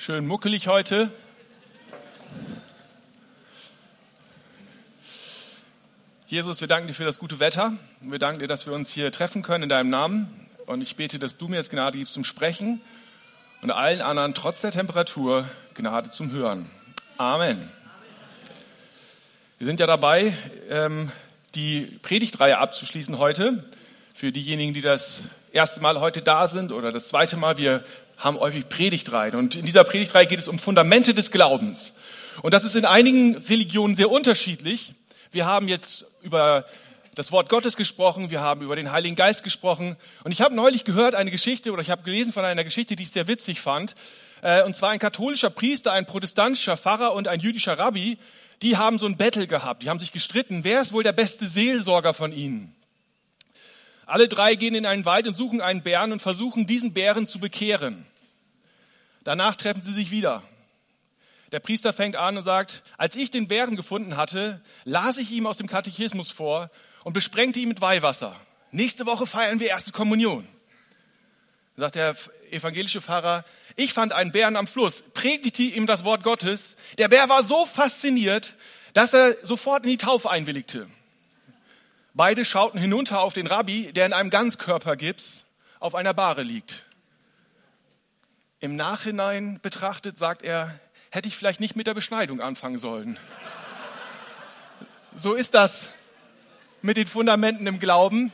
Schön muckelig heute. Jesus, wir danken dir für das gute Wetter. Wir danken dir, dass wir uns hier treffen können in deinem Namen. Und ich bete, dass du mir jetzt Gnade gibst zum Sprechen und allen anderen trotz der Temperatur Gnade zum Hören. Amen. Wir sind ja dabei, die Predigtreihe abzuschließen heute. Für diejenigen, die das erste Mal heute da sind oder das zweite Mal, wir haben häufig Predigtreihen. Und in dieser Predigtreihe geht es um Fundamente des Glaubens. Und das ist in einigen Religionen sehr unterschiedlich. Wir haben jetzt über das Wort Gottes gesprochen, wir haben über den Heiligen Geist gesprochen. Und ich habe neulich gehört eine Geschichte, oder ich habe gelesen von einer Geschichte, die ich sehr witzig fand. Und zwar ein katholischer Priester, ein protestantischer Pfarrer und ein jüdischer Rabbi, die haben so ein Battle gehabt. Die haben sich gestritten, wer ist wohl der beste Seelsorger von ihnen? Alle drei gehen in einen Wald und suchen einen Bären und versuchen, diesen Bären zu bekehren. Danach treffen sie sich wieder. Der Priester fängt an und sagt, als ich den Bären gefunden hatte, las ich ihm aus dem Katechismus vor und besprengte ihn mit Weihwasser. Nächste Woche feiern wir erste Kommunion. Dann sagt der evangelische Pfarrer, ich fand einen Bären am Fluss, predigte ihm das Wort Gottes. Der Bär war so fasziniert, dass er sofort in die Taufe einwilligte. Beide schauten hinunter auf den Rabbi, der in einem Ganzkörpergips auf einer Bahre liegt. Im Nachhinein betrachtet, sagt er, hätte ich vielleicht nicht mit der Beschneidung anfangen sollen. So ist das mit den Fundamenten im Glauben.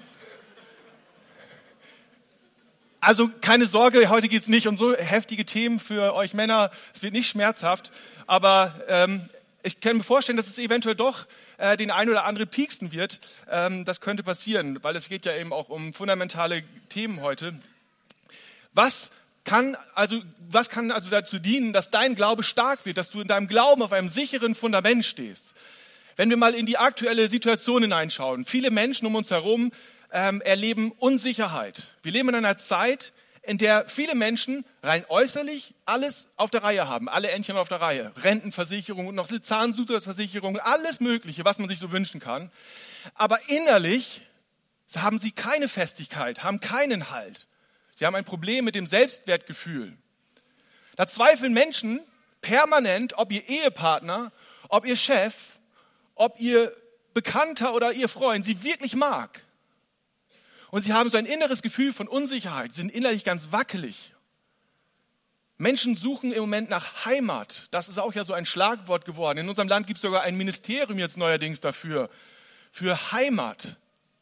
Also keine Sorge, heute geht es nicht um so heftige Themen für euch Männer. Es wird nicht schmerzhaft, aber ich kann mir vorstellen, dass es eventuell doch den einen oder anderen pieksen wird. Das könnte passieren, weil es geht ja eben auch um fundamentale Themen heute. Was kann also dazu dienen, dass dein Glaube stark wird, dass du in deinem Glauben auf einem sicheren Fundament stehst? Wenn wir mal in die aktuelle Situation hineinschauen, viele Menschen um uns herum erleben Unsicherheit. Wir leben in einer Zeit, in der viele Menschen rein äußerlich alles auf der Reihe haben, alle Entchen auf der Reihe, Rentenversicherung und noch eine Zahnzusatzversicherung, alles Mögliche, was man sich so wünschen kann. Aber innerlich haben sie keine Festigkeit, haben keinen Halt. Sie haben ein Problem mit dem Selbstwertgefühl. Da zweifeln Menschen permanent, ob ihr Ehepartner, ob ihr Chef, ob ihr Bekannter oder ihr Freund sie wirklich mag. Und sie haben so ein inneres Gefühl von Unsicherheit, sind innerlich ganz wackelig. Menschen suchen im Moment nach Heimat. Das ist auch ja so ein Schlagwort geworden. In unserem Land gibt es sogar ein Ministerium jetzt neuerdings dafür, für Heimat.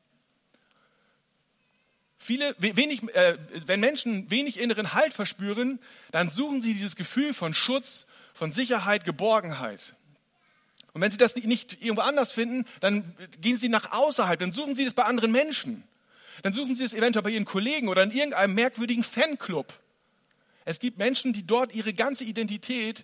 Wenn Menschen wenig inneren Halt verspüren, dann suchen sie dieses Gefühl von Schutz, von Sicherheit, Geborgenheit. Und wenn sie das nicht irgendwo anders finden, dann gehen sie nach außerhalb, dann suchen sie das bei anderen Menschen. Dann suchen sie es eventuell bei ihren Kollegen oder in irgendeinem merkwürdigen Fanclub. Es gibt Menschen, die dort ihre ganze Identität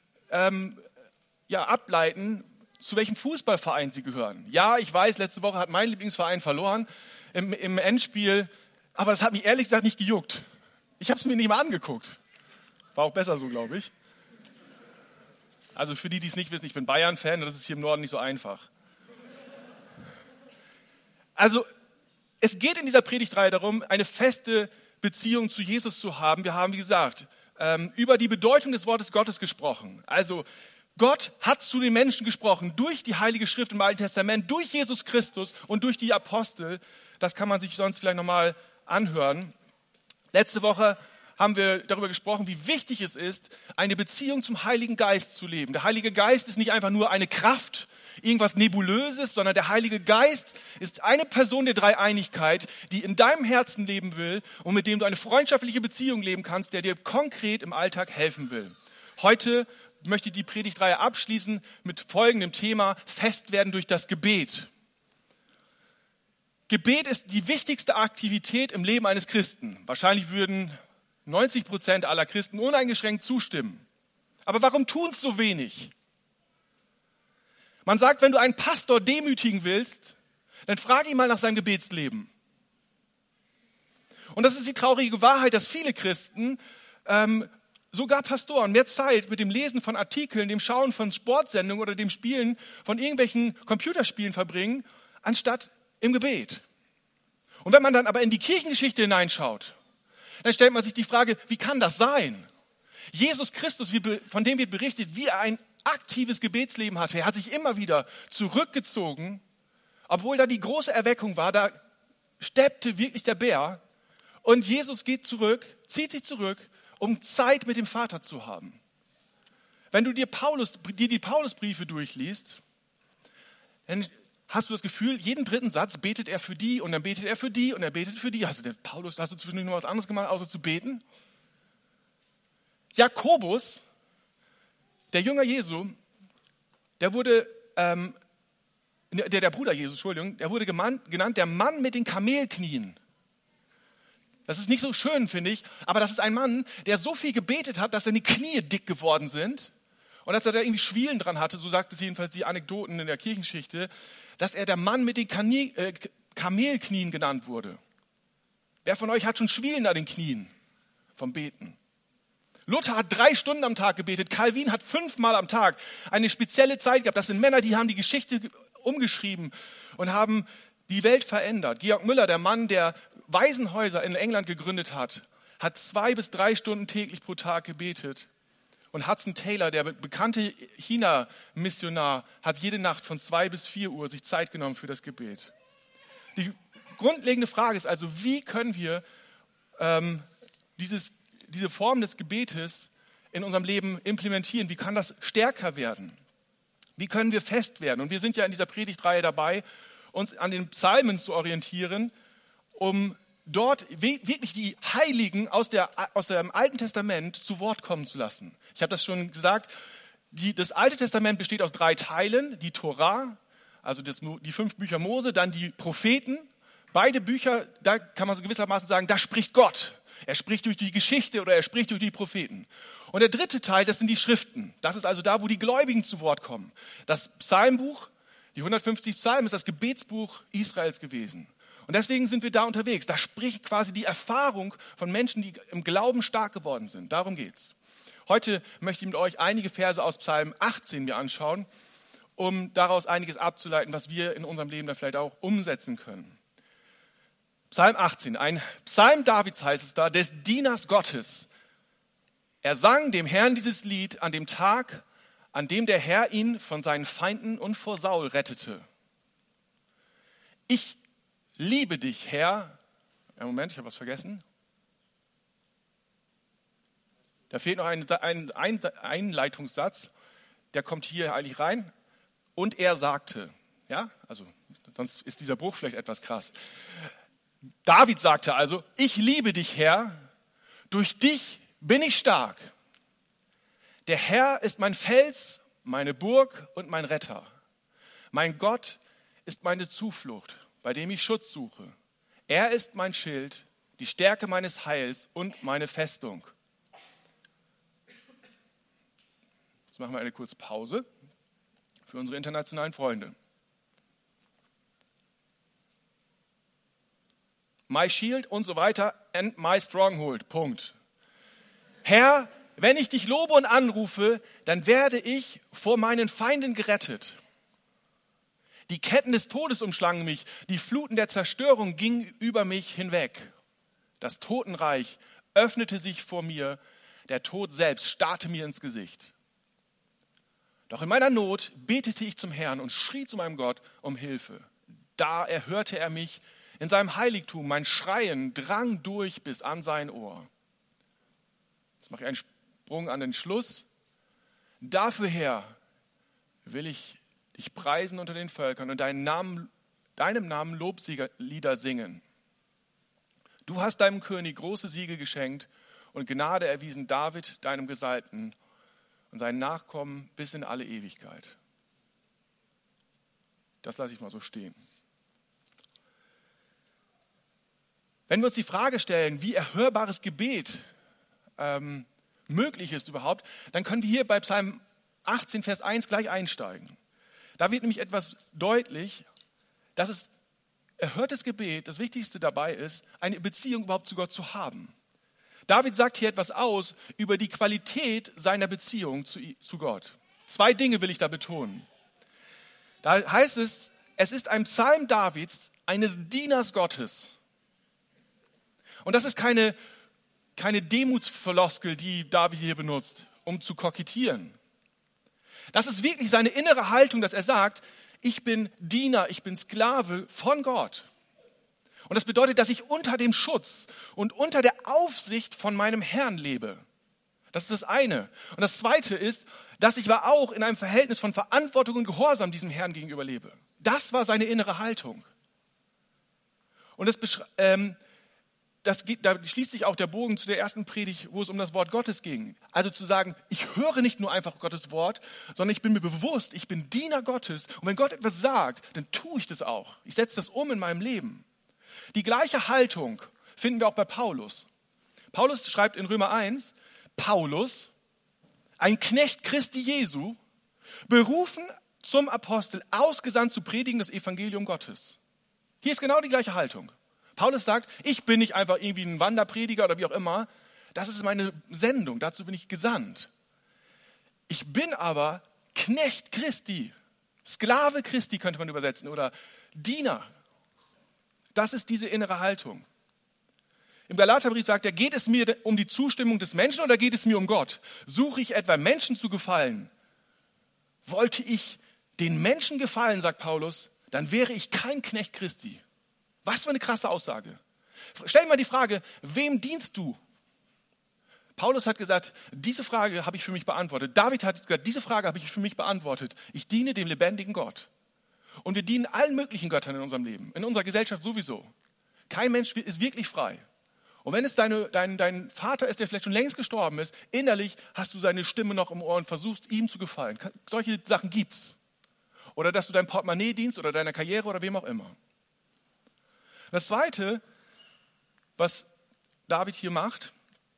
ableiten, zu welchem Fußballverein sie gehören. Ja, ich weiß, letzte Woche hat mein Lieblingsverein verloren im Endspiel, aber das hat mich ehrlich gesagt nicht gejuckt. Ich habe es mir nicht mal angeguckt. War auch besser so, glaube ich. Also für die es nicht wissen, ich bin Bayern-Fan, das ist hier im Norden nicht so einfach. Also es geht in dieser Predigtreihe darum, eine feste Beziehung zu Jesus zu haben. Wir haben, wie gesagt, über die Bedeutung des Wortes Gottes gesprochen. Also Gott hat zu den Menschen gesprochen durch die Heilige Schrift im Alten Testament, durch Jesus Christus und durch die Apostel. Das kann man sich sonst vielleicht nochmal anhören. Letzte Woche haben wir darüber gesprochen, wie wichtig es ist, eine Beziehung zum Heiligen Geist zu leben. Der Heilige Geist ist nicht einfach nur eine Kraft, irgendwas Nebulöses, sondern der Heilige Geist ist eine Person der Dreieinigkeit, die in deinem Herzen leben will und mit dem du eine freundschaftliche Beziehung leben kannst, der dir konkret im Alltag helfen will. Heute möchte ich die Predigtreihe abschließen mit folgendem Thema: Fest werden durch das Gebet. Gebet ist die wichtigste Aktivität im Leben eines Christen. Wahrscheinlich würden 90% aller Christen uneingeschränkt zustimmen. Aber warum tun es so wenig? Man sagt, wenn du einen Pastor demütigen willst, dann frag ihn mal nach seinem Gebetsleben. Und das ist die traurige Wahrheit, dass viele Christen, sogar Pastoren, mehr Zeit mit dem Lesen von Artikeln, dem Schauen von Sportsendungen oder dem Spielen von irgendwelchen Computerspielen verbringen, anstatt im Gebet. Und wenn man dann aber in die Kirchengeschichte hineinschaut, dann stellt man sich die Frage, wie kann das sein? Jesus Christus, von dem wird berichtet, wie er ein aktives Gebetsleben hatte. Er hat sich immer wieder zurückgezogen, obwohl da die große Erweckung war, da steppte wirklich der Bär. Und Jesus geht zurück, zieht sich zurück, um Zeit mit dem Vater zu haben. Wenn du dir die Paulusbriefe durchliest, dann hast du das Gefühl, jeden dritten Satz betet er für die und dann betet er für die und er betet für die. Hast du zwischendurch noch was anderes gemacht, außer zu beten? Jakobus, der Jünger Jesu, der wurde, der Bruder Jesus, Entschuldigung, der wurde genannt der Mann mit den Kamelknien. Das ist nicht so schön, finde ich, aber das ist ein Mann, der so viel gebetet hat, dass seine Knie dick geworden sind und dass er da irgendwie Schwielen dran hatte, so sagt es jedenfalls die Anekdoten in der Kirchengeschichte, dass er der Mann mit den Kamelknien genannt wurde. Wer von euch hat schon Schwielen an den Knien vom Beten? Luther hat 3 Stunden am Tag gebetet, Calvin hat 5-mal am Tag eine spezielle Zeit gehabt. Das sind Männer, die haben die Geschichte umgeschrieben und haben die Welt verändert. Georg Müller, der Mann, der Waisenhäuser in England gegründet hat 2 bis 3 Stunden täglich pro Tag gebetet. Und Hudson Taylor, der bekannte China-Missionar, hat jede Nacht von 2 bis 4 Uhr sich Zeit genommen für das Gebet. Die grundlegende Frage ist also, wie können wir diese Form des Gebetes in unserem Leben implementieren? Wie kann das stärker werden? Wie können wir fest werden? Und wir sind ja in dieser Predigtreihe dabei, uns an den Psalmen zu orientieren, um dort wirklich die Heiligen aus dem Alten Testament zu Wort kommen zu lassen. Ich habe das schon gesagt, das Alte Testament besteht aus 3 Teilen, die Torah, also die 5 Bücher Mose, dann die Propheten. Beide Bücher, da kann man so gewissermaßen sagen, da spricht Gott. Er spricht durch die Geschichte oder er spricht durch die Propheten. Und der 3. Teil, das sind die Schriften. Das ist also da, wo die Gläubigen zu Wort kommen. Das Psalmbuch, die 150 Psalmen, ist das Gebetsbuch Israels gewesen. Und deswegen sind wir da unterwegs. Da spricht quasi die Erfahrung von Menschen, die im Glauben stark geworden sind. Darum geht's. Heute möchte ich mit euch einige Verse aus Psalm 18 mir anschauen, um daraus einiges abzuleiten, was wir in unserem Leben da vielleicht auch umsetzen können. Psalm 18, ein Psalm Davids heißt es da, des Dieners Gottes. Er sang dem Herrn dieses Lied an dem Tag, an dem der Herr ihn von seinen Feinden und vor Saul rettete. Ich liebe dich, Herr. Moment, ich habe was vergessen. Da fehlt noch ein Einleitungssatz, der kommt hier eigentlich rein. Und er sagte, ja, also sonst ist dieser Bruch vielleicht etwas krass. David sagte also, ich liebe dich, Herr, durch dich bin ich stark. Der Herr ist mein Fels, meine Burg und mein Retter. Mein Gott ist meine Zuflucht, bei dem ich Schutz suche. Er ist mein Schild, die Stärke meines Heils und meine Festung. Jetzt machen wir eine kurze Pause für unsere internationalen Freunde. My shield und so weiter and my stronghold. Punkt. Herr, wenn ich dich lobe und anrufe, dann werde ich vor meinen Feinden gerettet. Die Ketten des Todes umschlangen mich, die Fluten der Zerstörung gingen über mich hinweg. Das Totenreich öffnete sich vor mir, der Tod selbst starrte mir ins Gesicht. Doch in meiner Not betete ich zum Herrn und schrie zu meinem Gott um Hilfe. Da erhörte er mich in seinem Heiligtum, mein Schreien drang durch bis an sein Ohr. Jetzt mache ich einen Sprung an den Schluss. Dafür, Herr, will ich dich preisen unter den Völkern und deinem Namen Loblieder singen. Du hast deinem König große Siege geschenkt und Gnade erwiesen David, deinem Gesalbten, und seinen Nachkommen bis in alle Ewigkeit. Das lasse ich mal so stehen. Wenn wir uns die Frage stellen, wie erhörbares Gebet möglich ist überhaupt, dann können wir hier bei Psalm 18, Vers 1 gleich einsteigen. Da wird nämlich etwas deutlich, dass es erhörtes Gebet, das Wichtigste dabei ist, eine Beziehung überhaupt zu Gott zu haben. David sagt hier etwas aus über die Qualität seiner Beziehung zu Gott. 2 Dinge will ich da betonen. Da heißt es ist ein Psalm Davids, eines Dieners Gottes. Und das ist keine keine Demutsfloskel, die David hier benutzt, um zu kokettieren. Das ist wirklich seine innere Haltung, dass er sagt, ich bin Diener, ich bin Sklave von Gott. Und das bedeutet, dass ich unter dem Schutz und unter der Aufsicht von meinem Herrn lebe. Das ist das eine. Und das zweite ist, dass ich aber auch in einem Verhältnis von Verantwortung und Gehorsam diesem Herrn gegenüber lebe. Das war seine innere Haltung. Und da schließt sich auch der Bogen zu der ersten Predigt, wo es um das Wort Gottes ging. Also zu sagen, ich höre nicht nur einfach Gottes Wort, sondern ich bin mir bewusst, ich bin Diener Gottes. Und wenn Gott etwas sagt, dann tue ich das auch. Ich setze das um in meinem Leben. Die gleiche Haltung finden wir auch bei Paulus. Paulus schreibt in Römer 1, Paulus, ein Knecht Christi Jesu, berufen zum Apostel, ausgesandt zu predigen das Evangelium Gottes. Hier ist genau die gleiche Haltung. Paulus sagt, ich bin nicht einfach irgendwie ein Wanderprediger oder wie auch immer. Das ist meine Sendung, dazu bin ich gesandt. Ich bin aber Knecht Christi, Sklave Christi könnte man übersetzen oder Diener. Das ist diese innere Haltung. Im Galaterbrief sagt er, geht es mir um die Zustimmung des Menschen oder geht es mir um Gott? Suche ich etwa Menschen zu gefallen? Wollte ich den Menschen gefallen, sagt Paulus, dann wäre ich kein Knecht Christi. Was für eine krasse Aussage. Stell dir mal die Frage, wem dienst du? Paulus hat gesagt, diese Frage habe ich für mich beantwortet. David hat gesagt, diese Frage habe ich für mich beantwortet. Ich diene dem lebendigen Gott. Und wir dienen allen möglichen Göttern in unserem Leben, in unserer Gesellschaft sowieso. Kein Mensch ist wirklich frei. Und wenn es dein Vater ist, der vielleicht schon längst gestorben ist, innerlich hast du seine Stimme noch im Ohr und versuchst, ihm zu gefallen. Solche Sachen gibt's. Oder dass du deinem Portemonnaie dienst oder deiner Karriere oder wem auch immer. Das Zweite, was David hier macht,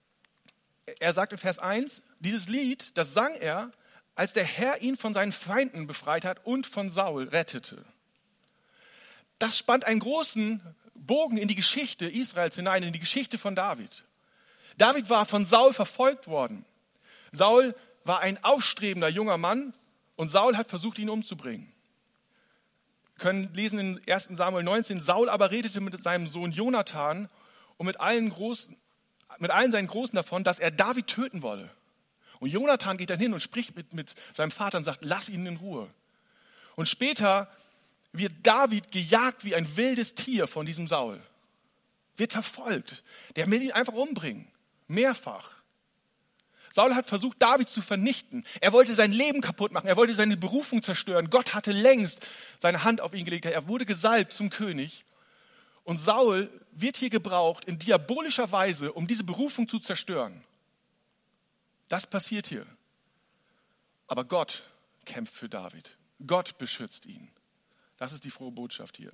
er sagt in Vers 1, dieses Lied, das sang er, als der Herr ihn von seinen Feinden befreit hat und von Saul rettete. Das spannt einen großen Bogen in die Geschichte Israels hinein, in die Geschichte von David. David war von Saul verfolgt worden. Saul war ein aufstrebender junger Mann und Saul hat versucht, ihn umzubringen. Wir können lesen in 1. Samuel 19, Saul aber redete mit seinem Sohn Jonathan und mit allen seinen Großen davon, dass er David töten wolle. Und Jonathan geht dann hin und spricht mit seinem Vater und sagt, lass ihn in Ruhe. Und später wird David gejagt wie ein wildes Tier von diesem Saul. Wird verfolgt. Der will ihn einfach umbringen. Mehrfach. Saul hat versucht, David zu vernichten. Er wollte sein Leben kaputt machen. Er wollte seine Berufung zerstören. Gott hatte längst seine Hand auf ihn gelegt. Er wurde gesalbt zum König. Und Saul wird hier gebraucht in diabolischer Weise, um diese Berufung zu zerstören. Das passiert hier. Aber Gott kämpft für David. Gott beschützt ihn. Das ist die frohe Botschaft hier.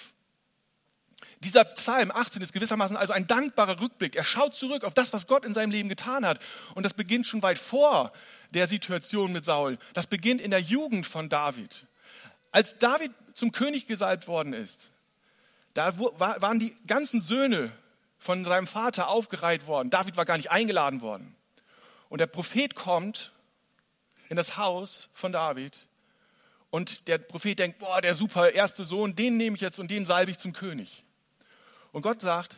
Dieser Psalm 18 ist gewissermaßen also ein dankbarer Rückblick. Er schaut zurück auf das, was Gott in seinem Leben getan hat. Und das beginnt schon weit vor der Situation mit Saul. Das beginnt in der Jugend von David. Als David zum König gesalbt worden ist, da waren die ganzen Söhne von seinem Vater aufgereiht worden. David war gar nicht eingeladen worden. Und der Prophet kommt in das Haus von David und der Prophet denkt, boah, der super erste Sohn, den nehme ich jetzt und den salbe ich zum König. Und Gott sagt,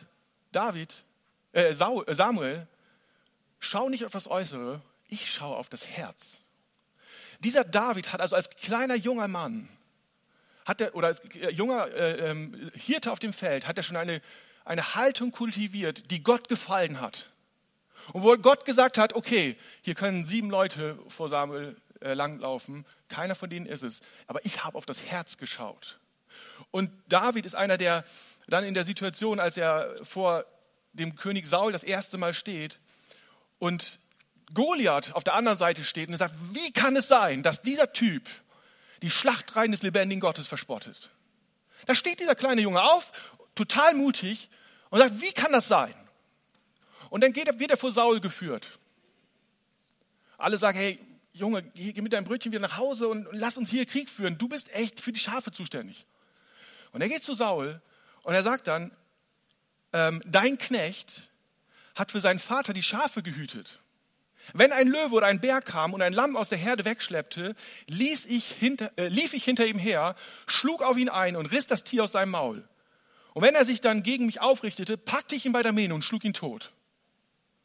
Samuel, schau nicht auf das Äußere, ich schaue auf das Herz. Dieser David hat also als kleiner junger Mann, als junger Hirte auf dem Feld, hat er schon eine Haltung kultiviert, die Gott gefallen hat. Und wo Gott gesagt hat, okay, hier können 7 Leute vor Samuel langlaufen, keiner von denen ist es, aber ich habe auf das Herz geschaut. Und David ist einer, der dann in der Situation, als er vor dem König Saul das erste Mal steht und Goliath auf der anderen Seite steht und er sagt, wie kann es sein, dass dieser Typ die Schlachtreihen des lebendigen Gottes verspottet? Da steht dieser kleine Junge auf, total mutig und sagt, wie kann das sein? Und dann wird er vor Saul geführt. Alle sagen, hey, Junge, geh mit deinem Brötchen wieder nach Hause und lass uns hier Krieg führen. Du bist echt für die Schafe zuständig. Und er geht zu Saul und er sagt dann, dein Knecht hat für seinen Vater die Schafe gehütet. Wenn ein Löwe oder ein Bär kam und ein Lamm aus der Herde wegschleppte, lief ich hinter ihm her, schlug auf ihn ein und riss das Tier aus seinem Maul. Und wenn er sich dann gegen mich aufrichtete, packte ich ihn bei der Mähne und schlug ihn tot.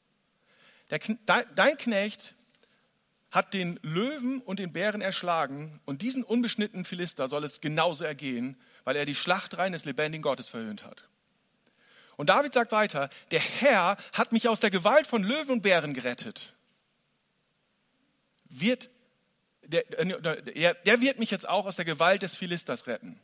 Dein Knecht hat den Löwen und den Bären erschlagen und diesen unbeschnittenen Philister soll es genauso ergehen, weil er die Schlachtreihen des lebendigen Gottes verhöhnt hat. Und David sagt weiter, der Herr hat mich aus der Gewalt von Löwen und Bären gerettet. Der wird mich jetzt auch aus der Gewalt des Philisters retten.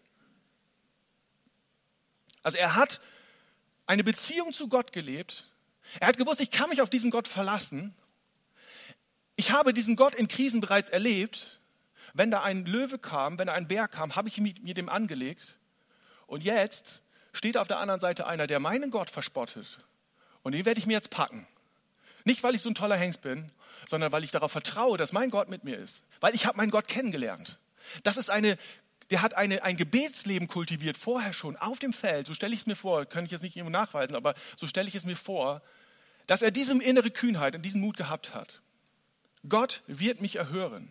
Also er hat eine Beziehung zu Gott gelebt. Er hat gewusst, ich kann mich auf diesen Gott verlassen. Ich habe diesen Gott in Krisen bereits erlebt. Wenn da ein Löwe kam, wenn da ein Bär kam, habe ich mir dem angelegt. Und jetzt steht auf der anderen Seite einer, der meinen Gott verspottet. Und den werde ich mir jetzt packen. Nicht, weil ich so ein toller Hengst bin, sondern weil ich darauf vertraue, dass mein Gott mit mir ist. Weil ich habe meinen Gott kennengelernt. Der hat ein Gebetsleben kultiviert, vorher schon, auf dem Feld. So stelle ich es mir vor, kann ich jetzt nicht irgendwo nachweisen, aber so stelle ich es mir vor, dass er diese innere Kühnheit und diesen Mut gehabt hat. Gott wird mich erhören.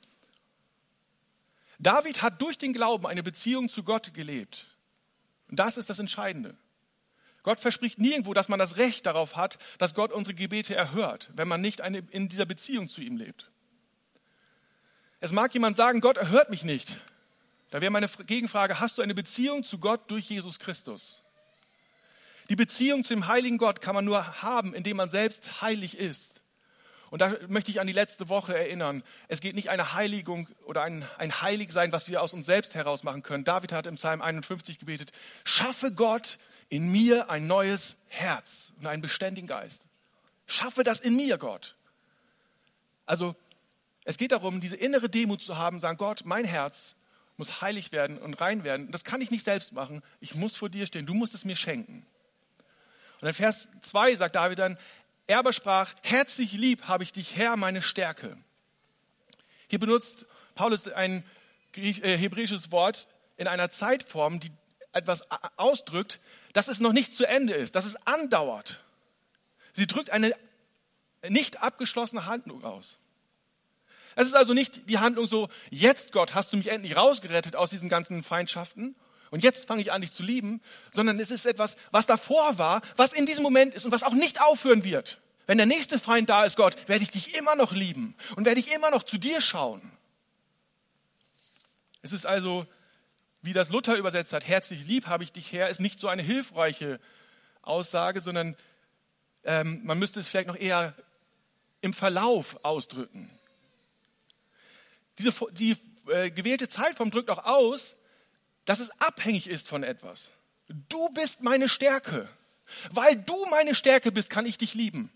David hat durch den Glauben eine Beziehung zu Gott gelebt. Und das ist das Entscheidende. Gott verspricht nirgendwo, dass man das Recht darauf hat, dass Gott unsere Gebete erhört, wenn man nicht in dieser Beziehung zu ihm lebt. Es mag jemand sagen, Gott erhört mich nicht. Da wäre meine Gegenfrage, hast du eine Beziehung zu Gott durch Jesus Christus? Die Beziehung zu dem heiligen Gott kann man nur haben, indem man selbst heilig ist. Und da möchte ich an die letzte Woche erinnern. Es geht nicht eine Heiligung oder ein Heiligsein, was wir aus uns selbst heraus machen können. David hat im Psalm 51 gebetet, schaffe Gott in mir ein neues Herz und einen beständigen Geist. Schaffe das in mir, Gott. Also es geht darum, diese innere Demut zu haben, sagen, Gott, mein Herz muss heilig werden und rein werden. Das kann ich nicht selbst machen. Ich muss vor dir stehen. Du musst es mir schenken. Und in Vers 2 sagt David dann, er aber sprach, herzlich lieb habe ich dich, Herr, meine Stärke. Hier benutzt Paulus ein hebräisches Wort in einer Zeitform, die etwas ausdrückt, dass es noch nicht zu Ende ist, dass es andauert. Sie drückt eine nicht abgeschlossene Handlung aus. Es ist also nicht die Handlung so, jetzt Gott, hast du mich endlich rausgerettet aus diesen ganzen Feindschaften und jetzt fange ich an, dich zu lieben, sondern es ist etwas, was davor war, was in diesem Moment ist und was auch nicht aufhören wird. Wenn der nächste Feind da ist, Gott, werde ich dich immer noch lieben und werde ich immer noch zu dir schauen. Es ist also, wie das Luther übersetzt hat, herzlich lieb habe ich dich, Herr, ist nicht so eine hilfreiche Aussage, sondern man müsste es vielleicht noch eher im Verlauf ausdrücken. Die gewählte Zeitform drückt auch aus, dass es abhängig ist von etwas. Du bist meine Stärke. Weil du meine Stärke bist, kann ich dich lieben.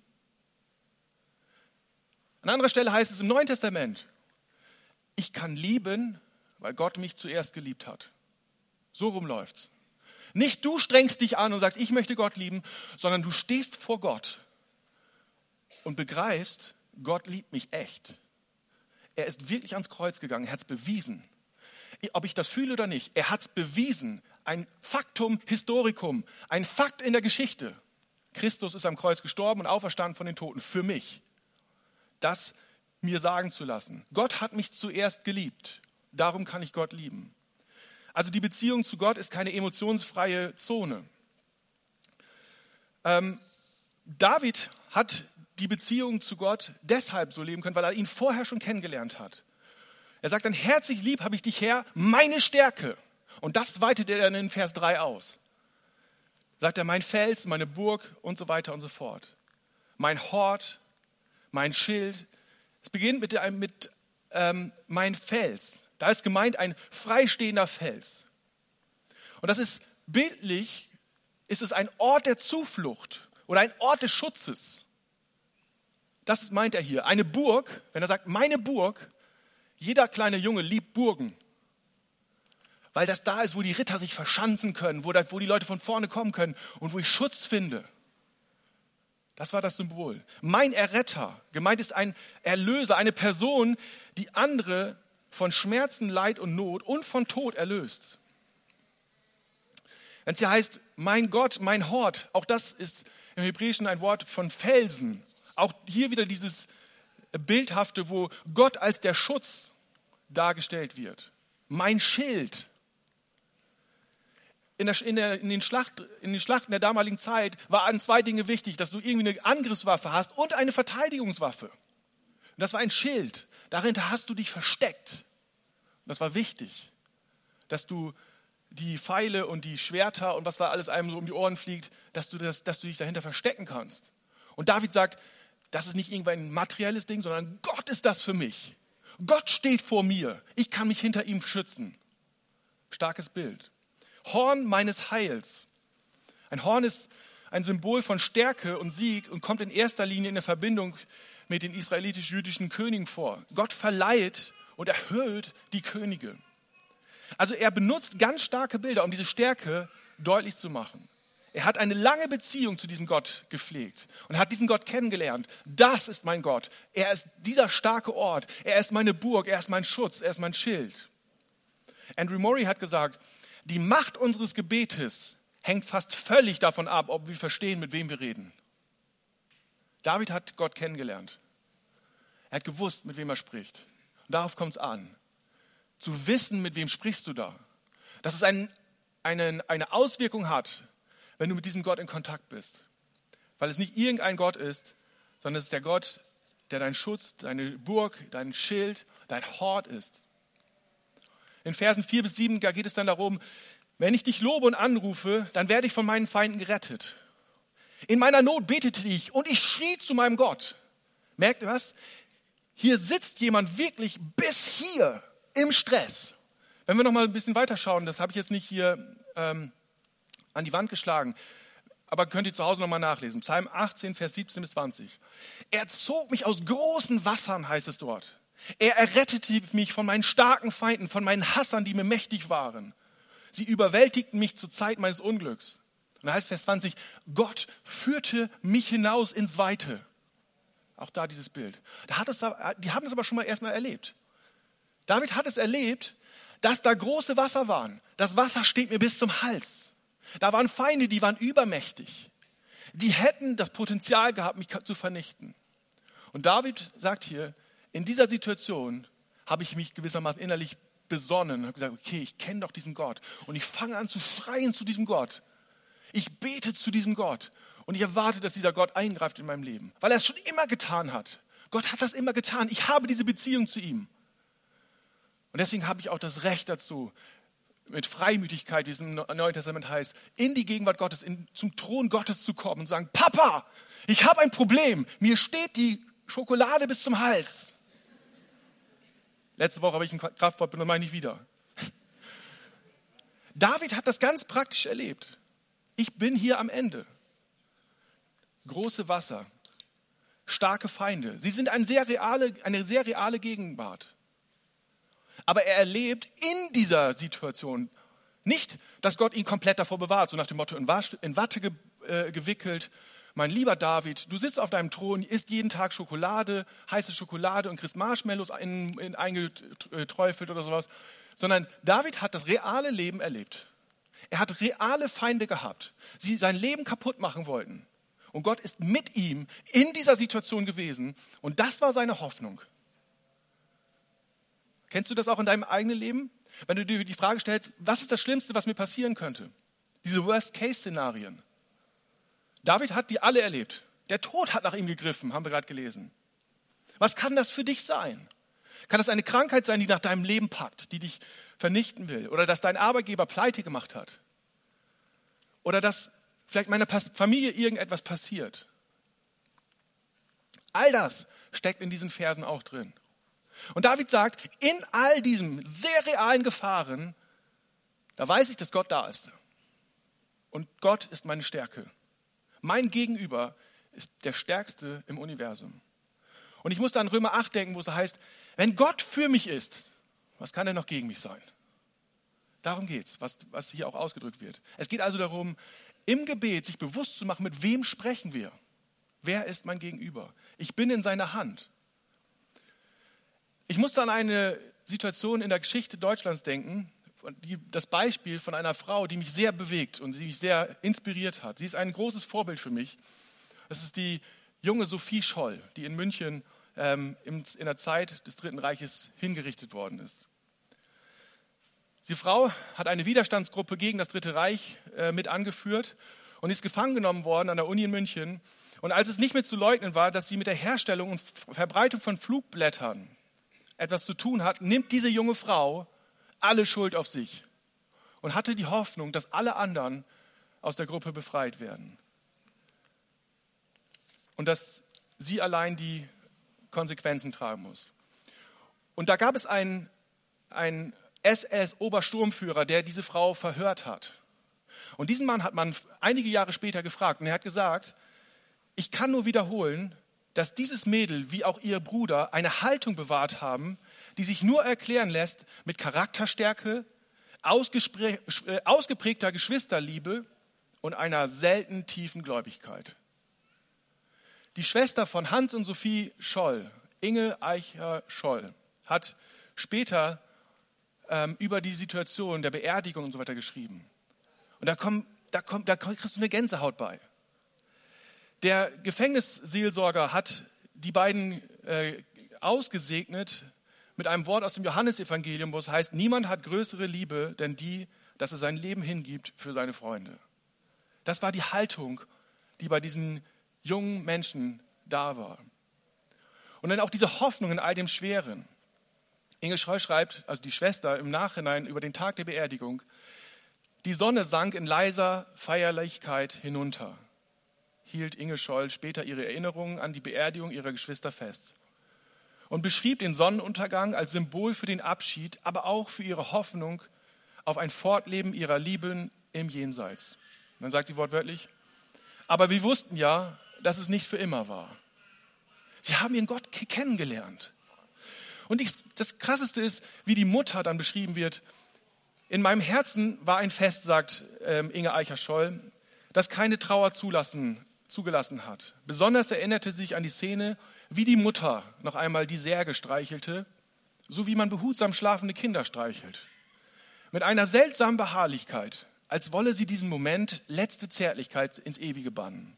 An anderer Stelle heißt es im Neuen Testament, ich kann lieben, weil Gott mich zuerst geliebt hat. So rum läuft's. Nicht du strengst dich an und sagst, ich möchte Gott lieben, sondern du stehst vor Gott und begreifst, Gott liebt mich echt. Er ist wirklich ans Kreuz gegangen, er hat es bewiesen. Ob ich das fühle oder nicht, er hat es bewiesen. Ein Faktum Historicum, ein Fakt in der Geschichte. Christus ist am Kreuz gestorben und auferstanden von den Toten für mich. Das mir sagen zu lassen. Gott hat mich zuerst geliebt. Darum kann ich Gott lieben. Also die Beziehung zu Gott ist keine emotionsfreie Zone. David hat die Beziehung zu Gott deshalb so leben können, weil er ihn vorher schon kennengelernt hat. Er sagt dann, herzlich lieb habe ich dich, Herr, meine Stärke. Und das weitet er dann in Vers 3 aus. Sagt er, mein Fels, meine Burg und so weiter und so fort. Mein Hort, mein Schild. Es beginnt mit mein Fels. Da ist gemeint ein freistehender Fels. Und das ist bildlich, ist es ein Ort der Zuflucht oder ein Ort des Schutzes. Das meint er hier. Eine Burg, wenn er sagt, meine Burg, jeder kleine Junge liebt Burgen. Weil das da ist, wo die Ritter sich verschanzen können, wo die Leute von vorne kommen können und wo ich Schutz finde. Das war das Symbol. Mein Erretter, gemeint ist ein Erlöser, eine Person, die andere von Schmerzen, Leid und Not und von Tod erlöst. Wenn es hier heißt, mein Gott, mein Hort, auch das ist im Hebräischen ein Wort von Felsen. Auch hier wieder dieses Bildhafte, wo Gott als der Schutz dargestellt wird. Mein Schild. in den Schlachten der damaligen Zeit waren 2 Dinge wichtig, dass du irgendwie eine Angriffswaffe hast und eine Verteidigungswaffe. Und das war ein Schild. Darin hast du dich versteckt. Und das war wichtig, dass du die Pfeile und die Schwerter und was da alles einem so um die Ohren fliegt, dass du dich dahinter verstecken kannst. Und David sagt, das ist nicht irgendwann ein materielles Ding, sondern Gott ist das für mich. Gott steht vor mir. Ich kann mich hinter ihm schützen. Starkes Bild. Horn meines Heils. Ein Horn ist ein Symbol von Stärke und Sieg und kommt in erster Linie in der Verbindung mit den israelitisch-jüdischen Königen vor. Gott verleiht und erhöht die Könige. Also er benutzt ganz starke Bilder, um diese Stärke deutlich zu machen. Er hat eine lange Beziehung zu diesem Gott gepflegt und hat diesen Gott kennengelernt. Das ist mein Gott. Er ist dieser starke Ort. Er ist meine Burg. Er ist mein Schutz. Er ist mein Schild. Andrew Murray hat gesagt, die Macht unseres Gebetes hängt fast völlig davon ab, ob wir verstehen, mit wem wir reden. David hat Gott kennengelernt. Er hat gewusst, mit wem er spricht. Und darauf kommt es an. Zu wissen, mit wem sprichst du da. Dass es eine Auswirkung hat, wenn du mit diesem Gott in Kontakt bist. Weil es nicht irgendein Gott ist, sondern es ist der Gott, der dein Schutz, deine Burg, dein Schild, dein Hort ist. In Versen 4-7, da geht es dann darum, wenn ich dich lobe und anrufe, dann werde ich von meinen Feinden gerettet. In meiner Not betete ich und ich schrie zu meinem Gott. Merkt ihr was? Hier sitzt jemand wirklich bis hier im Stress. Wenn wir noch mal ein bisschen weiterschauen, das habe ich jetzt nicht hier an die Wand geschlagen, aber könnt ihr zu Hause noch mal nachlesen. Psalm 18, Vers 17-20. Er zog mich aus großen Wassern, heißt es dort. Er errettete mich von meinen starken Feinden, von meinen Hassern, die mir mächtig waren. Sie überwältigten mich zur Zeit meines Unglücks. Und da heißt Vers 20, Gott führte mich hinaus ins Weite. Auch da dieses Bild. Die haben es aber schon mal erstmal erlebt. David hat es erlebt, dass da große Wasser waren. Das Wasser steht mir bis zum Hals. Da waren Feinde, die waren übermächtig. Die hätten das Potenzial gehabt, mich zu vernichten. Und David sagt hier, in dieser Situation habe ich mich gewissermaßen innerlich besonnen und habe gesagt, okay, ich kenne doch diesen Gott. Und ich fange an zu schreien zu diesem Gott. Ich bete zu diesem Gott. Und ich erwarte, dass dieser Gott eingreift in meinem Leben. Weil er es schon immer getan hat. Gott hat das immer getan. Ich habe diese Beziehung zu ihm. Und deswegen habe ich auch das Recht dazu, mit Freimütigkeit, wie es im Neuen Testament heißt, in die Gegenwart Gottes, zum Thron Gottes zu kommen und zu sagen, Papa, ich habe ein Problem. Mir steht die Schokolade bis zum Hals. Letzte Woche habe ich ein Kraftwort benutzt, meine ich wieder. David hat das ganz praktisch erlebt. Ich bin hier am Ende. Große Wasser, starke Feinde. Sie sind eine sehr reale Gegenwart. Aber er erlebt in dieser Situation nicht, dass Gott ihn komplett davor bewahrt, so nach dem Motto, in Watte gewickelt. Mein lieber David, du sitzt auf deinem Thron, isst jeden Tag Schokolade, heiße Schokolade und kriegst Marshmallows eingeträufelt oder sowas. Sondern David hat das reale Leben erlebt. Er hat reale Feinde gehabt, die sein Leben kaputt machen wollten. Und Gott ist mit ihm in dieser Situation gewesen. Und das war seine Hoffnung. Kennst du das auch in deinem eigenen Leben? Wenn du dir die Frage stellst, was ist das Schlimmste, was mir passieren könnte? Diese Worst-Case-Szenarien. David hat die alle erlebt. Der Tod hat nach ihm gegriffen, haben wir gerade gelesen. Was kann das für dich sein? Kann das eine Krankheit sein, die nach deinem Leben packt, die dich vernichten will? Oder dass dein Arbeitgeber pleite gemacht hat? Oder dass vielleicht meiner Familie irgendetwas passiert? All das steckt in diesen Versen auch drin. Und David sagt, in all diesen sehr realen Gefahren, da weiß ich, dass Gott da ist. Und Gott ist meine Stärke. Mein Gegenüber ist der Stärkste im Universum. Und ich muss da an Römer 8 denken, wo es heißt, wenn Gott für mich ist, was kann er noch gegen mich sein? Darum geht's, was hier auch ausgedrückt wird. Es geht also darum, im Gebet sich bewusst zu machen, mit wem sprechen wir? Wer ist mein Gegenüber? Ich bin in seiner Hand. Ich musste an eine Situation in der Geschichte Deutschlands denken, das Beispiel von einer Frau, die mich sehr bewegt und die mich sehr inspiriert hat. Sie ist ein großes Vorbild für mich. Das ist die junge Sophie Scholl, die in München in der Zeit des Dritten Reiches hingerichtet worden ist. Die Frau hat eine Widerstandsgruppe gegen das Dritte Reich mit angeführt und ist gefangen genommen worden an der Uni in München. Und als es nicht mehr zu leugnen war, dass sie mit der Herstellung und Verbreitung von Flugblättern etwas zu tun hat, nimmt diese junge Frau alle Schuld auf sich und hatte die Hoffnung, dass alle anderen aus der Gruppe befreit werden. Und dass sie allein die Konsequenzen tragen muss. Und da gab es einen SS-Obersturmführer, der diese Frau verhört hat. Und diesen Mann hat man einige Jahre später gefragt und er hat gesagt, ich kann nur wiederholen, dass dieses Mädel wie auch ihr Bruder eine Haltung bewahrt haben, die sich nur erklären lässt mit Charakterstärke, ausgeprägter Geschwisterliebe und einer selten tiefen Gläubigkeit. Die Schwester von Hans und Sophie Scholl, Inge Eicher-Scholl, hat später über die Situation der Beerdigung und so weiter geschrieben. Und da kriegst du eine Gänsehaut bei. Der Gefängnisseelsorger hat die beiden ausgesegnet mit einem Wort aus dem Johannesevangelium, wo es heißt, niemand hat größere Liebe denn die, dass er sein Leben hingibt für seine Freunde. Das war die Haltung, die bei diesen jungen Menschen da war. Und dann auch diese Hoffnung in all dem Schweren. Inge Scholl schreibt, also die Schwester, im Nachhinein über den Tag der Beerdigung, die Sonne sank in leiser Feierlichkeit hinunter, hielt Inge Scholl später ihre Erinnerungen an die Beerdigung ihrer Geschwister fest und beschrieb den Sonnenuntergang als Symbol für den Abschied, aber auch für ihre Hoffnung auf ein Fortleben ihrer Lieben im Jenseits. Und dann sagt sie wortwörtlich, aber wir wussten ja, dass es nicht für immer war. Sie haben ihren Gott kennengelernt. Und das Krasseste ist, wie die Mutter dann beschrieben wird. In meinem Herzen war ein Fest, sagt Inge Eicher-Scholl, das keine Trauer zugelassen hat. Besonders erinnerte sich an die Szene, wie die Mutter noch einmal die Särge streichelte, so wie man behutsam schlafende Kinder streichelt. Mit einer seltsamen Beharrlichkeit, als wolle sie diesen Moment letzte Zärtlichkeit ins Ewige bannen.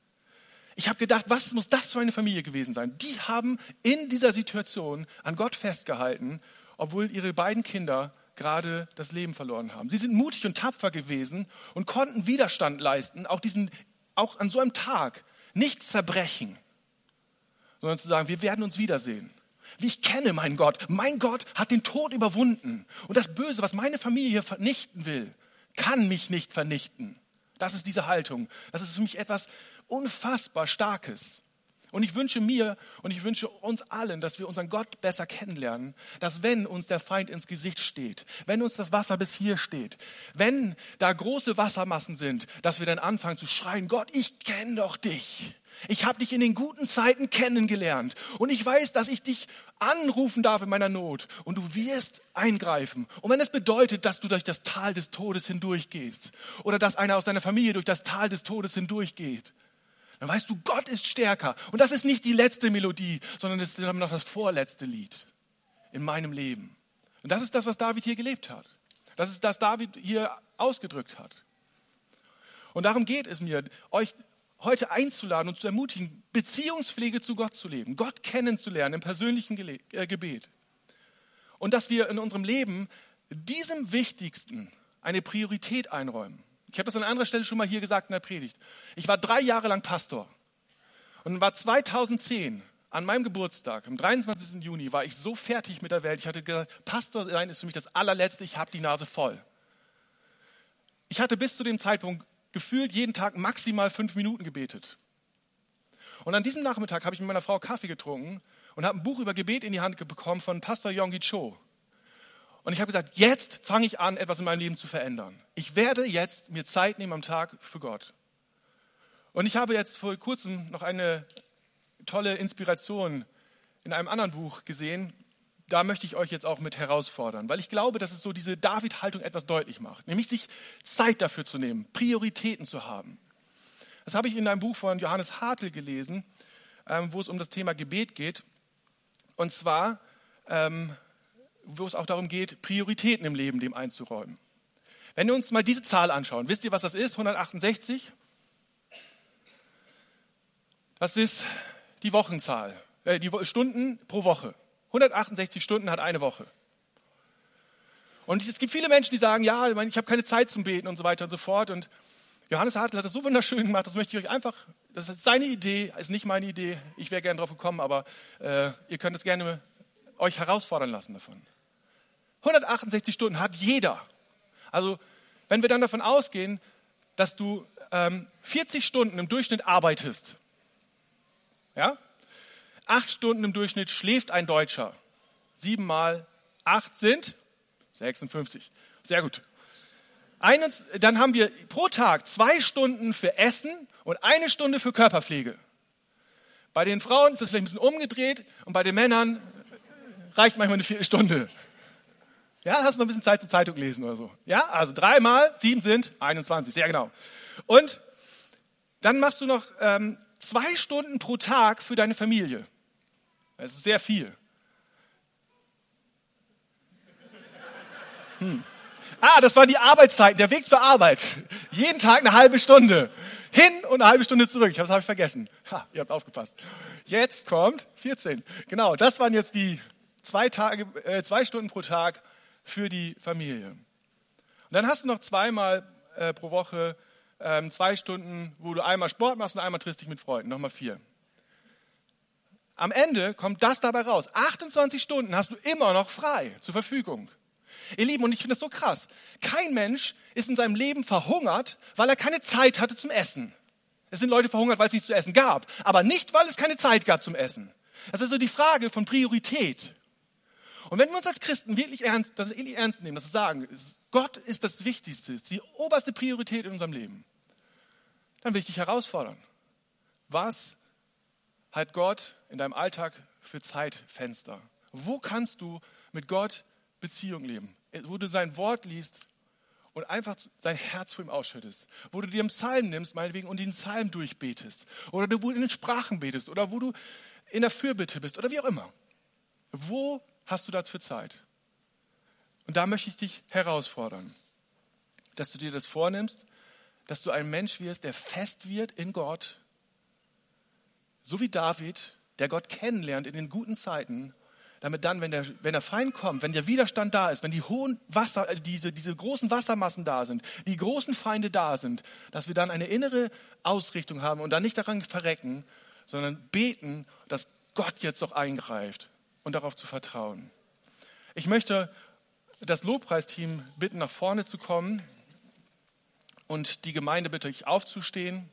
Ich habe gedacht, was muss das für eine Familie gewesen sein? Die haben in dieser Situation an Gott festgehalten, obwohl ihre beiden Kinder gerade das Leben verloren haben. Sie sind mutig und tapfer gewesen und konnten Widerstand leisten, auch an so einem Tag nicht zerbrechen, sondern zu sagen, wir werden uns wiedersehen. Wie ich kenne meinen Gott. Mein Gott hat den Tod überwunden. Und das Böse, was meine Familie vernichten will, kann mich nicht vernichten. Das ist diese Haltung. Das ist für mich etwas unfassbar Starkes. Und ich wünsche mir und ich wünsche uns allen, dass wir unseren Gott besser kennenlernen, dass wenn uns der Feind ins Gesicht steht, wenn uns das Wasser bis hier steht, wenn da große Wassermassen sind, dass wir dann anfangen zu schreien, Gott, ich kenne doch dich. Ich habe dich in den guten Zeiten kennengelernt und ich weiß, dass ich dich anrufen darf in meiner Not und du wirst eingreifen. Und wenn es bedeutet, dass du durch das Tal des Todes hindurchgehst oder dass einer aus deiner Familie durch das Tal des Todes hindurchgeht, dann weißt du, Gott ist stärker. Und das ist nicht die letzte Melodie, sondern das ist noch das vorletzte Lied in meinem Leben. Und das ist das, was David hier gelebt hat. Das ist das, was David hier ausgedrückt hat. Und darum geht es mir, euch heute einzuladen und zu ermutigen, Beziehungspflege zu Gott zu leben, Gott kennenzulernen im persönlichen Gebet. Und dass wir in unserem Leben diesem Wichtigsten eine Priorität einräumen. Ich habe das an anderer Stelle schon mal hier gesagt in der Predigt. Ich war 3 Jahre lang Pastor und war 2010 an meinem Geburtstag, am 23. Juni, war ich so fertig mit der Welt. Ich hatte gesagt, Pastor sein ist für mich das allerletzte, ich habe die Nase voll. Ich hatte bis zu dem Zeitpunkt gefühlt jeden Tag maximal 5 Minuten gebetet. Und an diesem Nachmittag habe ich mit meiner Frau Kaffee getrunken und habe ein Buch über Gebet in die Hand bekommen von Pastor Yonggi Cho. Und ich habe gesagt, jetzt fange ich an, etwas in meinem Leben zu verändern. Ich werde jetzt mir Zeit nehmen am Tag für Gott. Und ich habe jetzt vor kurzem noch eine tolle Inspiration in einem anderen Buch gesehen. Da möchte ich euch jetzt auch mit herausfordern, weil ich glaube, dass es so diese David-Haltung etwas deutlich macht. Nämlich sich Zeit dafür zu nehmen, Prioritäten zu haben. Das habe ich in einem Buch von Johannes Hartl gelesen, wo es um das Thema Gebet geht. Und zwar wo es auch darum geht, Prioritäten im Leben dem einzuräumen. Wenn wir uns mal diese Zahl anschauen, wisst ihr, was das ist? 168? Das ist die Wochenzahl, die Stunden pro Woche. 168 Stunden hat eine Woche. Und es gibt viele Menschen, die sagen, ja, ich habe keine Zeit zum Beten und so weiter und so fort. Und Johannes Hartl hat das so wunderschön gemacht, das möchte ich euch einfach, das ist seine Idee, ist nicht meine Idee. Ich wäre gerne drauf gekommen, aber ihr könnt es gerne euch herausfordern lassen davon. 168 Stunden hat jeder. Also wenn wir dann davon ausgehen, dass du 40 Stunden im Durchschnitt arbeitest, ja, 8 Stunden im Durchschnitt schläft ein Deutscher. 7 mal 8 sind 56. Sehr gut. Dann haben wir pro Tag 2 Stunden für Essen und 1 Stunde für Körperpflege. Bei den Frauen ist das vielleicht ein bisschen umgedreht und bei den Männern reicht manchmal eine Viertelstunde. Ja, dann hast du noch ein bisschen Zeit zum Zeitung lesen oder so. Ja, also 3 mal 7 sind 21, sehr genau. Und dann machst du noch 2 Stunden pro Tag für deine Familie. Das ist sehr viel. Das waren die Arbeitszeiten, der Weg zur Arbeit. Jeden Tag eine halbe Stunde. Hin und eine halbe Stunde zurück. Das habe ich vergessen. Ihr habt aufgepasst. Jetzt kommt 14. Genau, das waren jetzt die 2 Stunden pro Tag für die Familie. Und dann hast du noch 2-mal pro Woche 2 Stunden, wo du einmal Sport machst und einmal triffst dich mit Freunden. Nochmal 4. Am Ende kommt das dabei raus. 28 Stunden hast du immer noch frei zur Verfügung. Ihr Lieben, und ich finde das so krass. Kein Mensch ist in seinem Leben verhungert, weil er keine Zeit hatte zum Essen. Es sind Leute verhungert, weil es nichts zu essen gab, aber nicht, weil es keine Zeit gab zum Essen. Das ist so die Frage von Priorität. Und wenn wir uns als Christen wirklich ernst nehmen, dass wir sagen, Gott ist das Wichtigste, ist die oberste Priorität in unserem Leben, dann will ich dich herausfordern. Was hat Gott in deinem Alltag für Zeitfenster? Wo kannst du mit Gott Beziehung leben? Wo du sein Wort liest und einfach dein Herz vor ihm ausschüttest. Wo du dir einen Psalm nimmst, meinetwegen, und den Psalm durchbetest. Oder wo du in den Sprachen betest. Oder wo du in der Fürbitte bist. Oder wie auch immer. Wo hast du dafür Zeit? Und da möchte ich dich herausfordern, dass du dir das vornimmst, dass du ein Mensch wirst, der fest wird in Gott, so wie David, der Gott kennenlernt in den guten Zeiten, damit dann, wenn der Feind kommt, wenn der Widerstand da ist, wenn die hohen diese großen Wassermassen da sind, die großen Feinde da sind, dass wir dann eine innere Ausrichtung haben und dann nicht daran verrecken, sondern beten, dass Gott jetzt doch eingreift und darauf zu vertrauen. Ich möchte das Lobpreisteam bitten, nach vorne zu kommen und die Gemeinde bitte ich aufzustehen.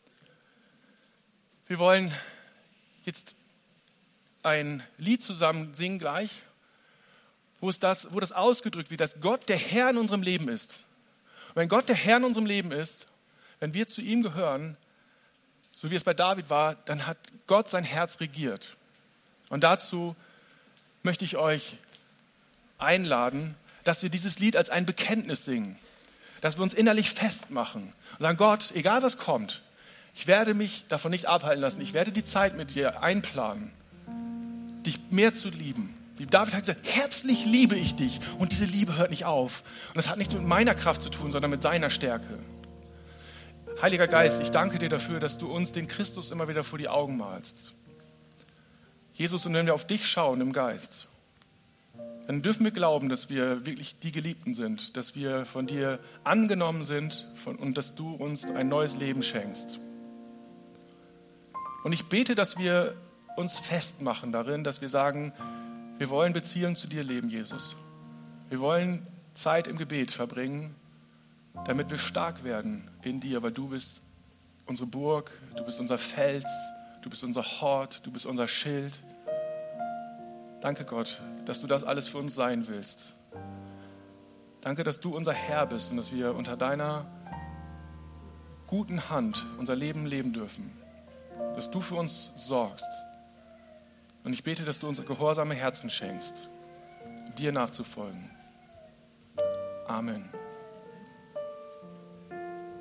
Wir wollen jetzt ein Lied zusammen singen gleich, wo das ausgedrückt wird, dass Gott der Herr in unserem Leben ist. Und wenn Gott der Herr in unserem Leben ist, wenn wir zu ihm gehören, so wie es bei David war, dann hat Gott sein Herz regiert. Und dazu möchte ich euch einladen, dass wir dieses Lied als ein Bekenntnis singen, dass wir uns innerlich festmachen und sagen, Gott, egal was kommt, ich werde mich davon nicht abhalten lassen, ich werde die Zeit mit dir einplanen, dich mehr zu lieben. Wie David hat gesagt, herzlich liebe ich dich. Und diese Liebe hört nicht auf. Und das hat nichts mit meiner Kraft zu tun, sondern mit seiner Stärke. Heiliger Geist, ich danke dir dafür, dass du uns den Christus immer wieder vor die Augen malst. Jesus, und wenn wir auf dich schauen im Geist, dann dürfen wir glauben, dass wir wirklich die Geliebten sind, dass wir von dir angenommen sind und dass du uns ein neues Leben schenkst. Und ich bete, dass wir uns festmachen darin, dass wir sagen, wir wollen Beziehung zu dir leben, Jesus. Wir wollen Zeit im Gebet verbringen, damit wir stark werden in dir, weil du bist unsere Burg, du bist unser Fels, du bist unser Hort, du bist unser Schild. Danke Gott, dass du das alles für uns sein willst. Danke, dass du unser Herr bist und dass wir unter deiner guten Hand unser Leben leben dürfen. Dass du für uns sorgst. Und ich bete, dass du uns gehorsame Herzen schenkst, dir nachzufolgen. Amen.